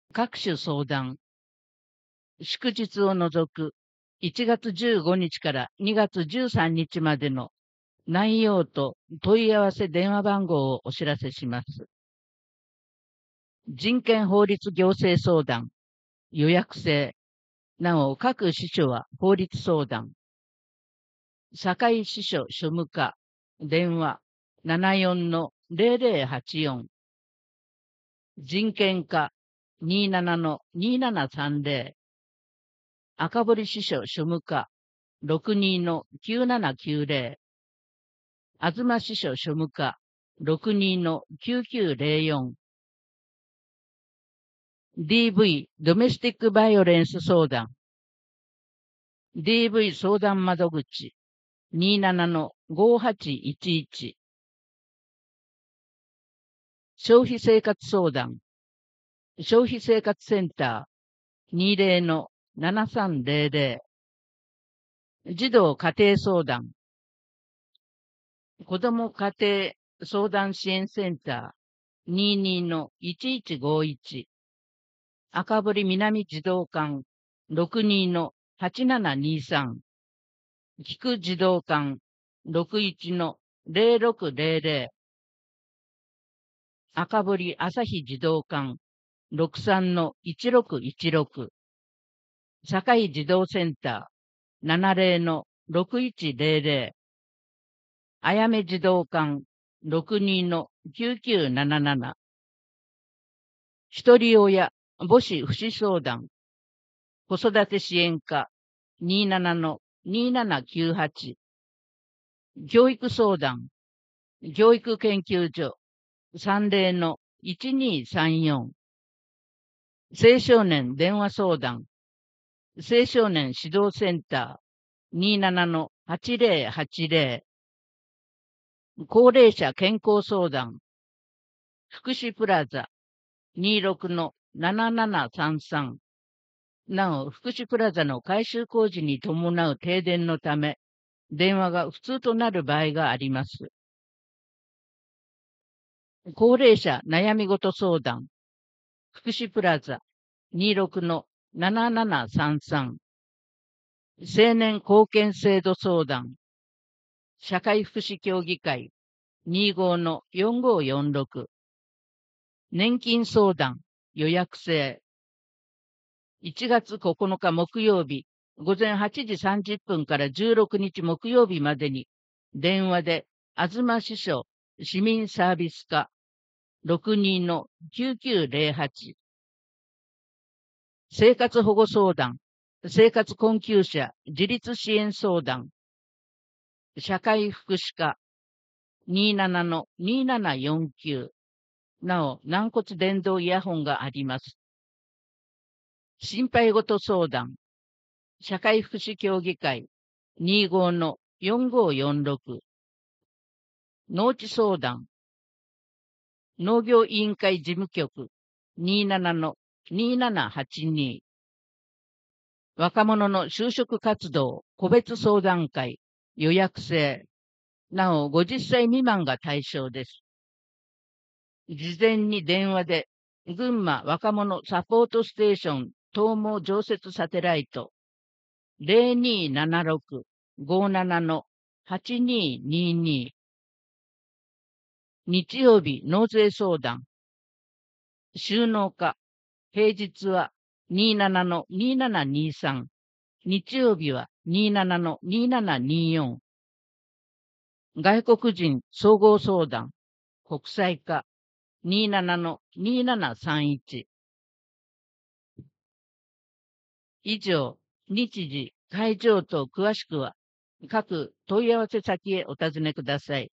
各種相談。祝日を除く1月15日から2月13日までの内容と問い合わせ電話番号をお知らせします。人権法律行政相談。予約制。なお、各支所は法律相談。堺支所庶務課。電話74-0084。人権課27-2730。赤堀支所庶務課62-9790。東支所庶務課62-9904。DV ドメスティックバイオレンス相談。DV 相談窓口27-5811。消費生活相談。消費生活センター20-7300。児童家庭相談。子ども家庭相談支援センター22-1151。赤堀南児童館62-8723。菊児童館61-0600。赤堀朝日児童館63-1616。堺児童センター70-6100。あやめ児童館62-9977。一人親母子福祉相談。子育て支援課27-2798。教育相談。教育研究所30-1234。青少年電話相談。青少年指導センター27-8080。高齢者健康相談。福祉プラザ26-7733。なお、福祉プラザの改修工事に伴う停電のため、電話が不通となる場合があります。高齢者悩み事相談。福祉プラザ26-7733。青年貢献制度相談。社会福祉協議会25-4546。年金相談予約制。1月9日木曜日午前8時30分から16日木曜日までに電話で東支所市民サービス課62-9908。生活保護相談。生活困窮者自立支援相談。社会福祉課27-2749。なお、軟骨伝導イヤホンがあります。心配事相談。社会福祉協議会25-4546。農地相談。農業委員会事務局27-2782。若者の就職活動個別相談会予約制。なお、50歳未満が対象です。事前に電話で、群馬若者サポートステーション東毛常設サテライト0276-57-8222。日曜日納税相談。収納課。平日は27-2723。日曜日は27-2724。外国人総合相談。国際課。27-2731。以上、日時、会場等詳しくは、各問い合わせ先へお尋ねください。